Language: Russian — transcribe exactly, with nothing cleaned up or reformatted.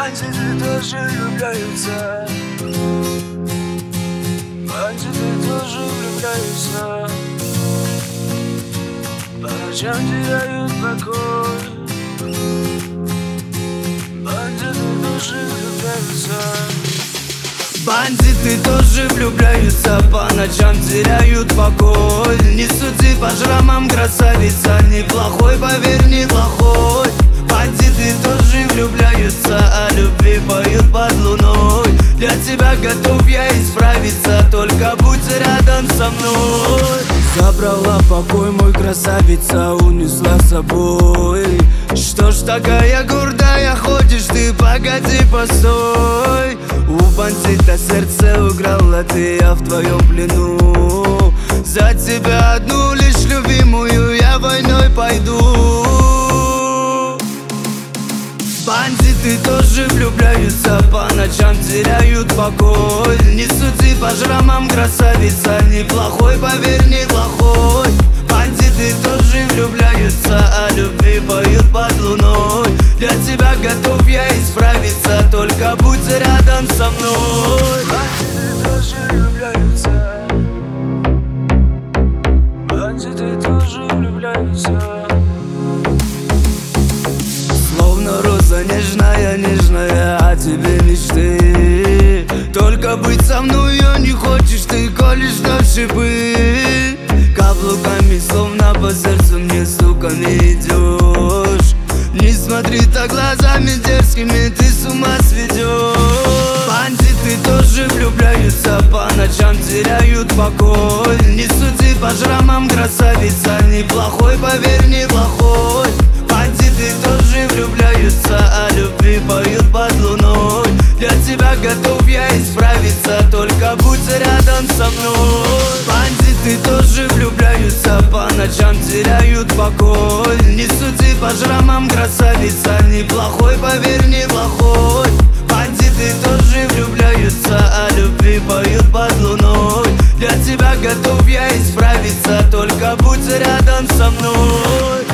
Бандиты тоже влюбляются, бандиты тоже влюбляются, по ночам теряют покой. Бандиты тоже влюбляются, бандиты тоже влюбляются, по ночам теряют покой. Не суди по шрамам, красавица, неплохой, поверь, неплохой. Бандиты тоже влюбляются, о любви поют под луной. Для тебя готов я исправиться, только будь рядом со мной. Забрала покой, мой красавица, унесла с собой. Что ж такая гордая ходишь ты, погоди, постой. У бандита сердце украла ты, я в твоем плену. За тебя одну лишь любимую я войной пойду. Бандиты тоже влюбляются, по ночам теряют покой. Не суди по шрамам, красавица, неплохой, поверь, неплохой. Бандиты тоже влюбляются, о любви поют под луной. Для тебя готов я исправиться, только будь рядом со мной. Бандиты тоже влюбляются, бандиты тоже влюбляются. Словно роза нежная, нежная, о тебе мечты. Только быть со мною не хочешь ты, колешь на шипы. Каблуками словно по сердцу мне, сука, не идешь. Не смотри так глазами дерзкими, ты с ума сведешь. Бандиты тоже влюбляются, по ночам теряют покой. Не суди по шрамам, красавица, неплохой, поверь, неплохой. Бандиты тоже влюбляются, о любви поют под луной. Для тебя готов я исправиться, только будь рядом со мной. Бандиты тоже влюбляются, по ночам теряют покой. Не суди по шрамам, красавица, неплохой, поверь, неплохой. Бандиты тоже влюбляются, о любви поют под луной. Для тебя готов я исправиться, только будь рядом со мной.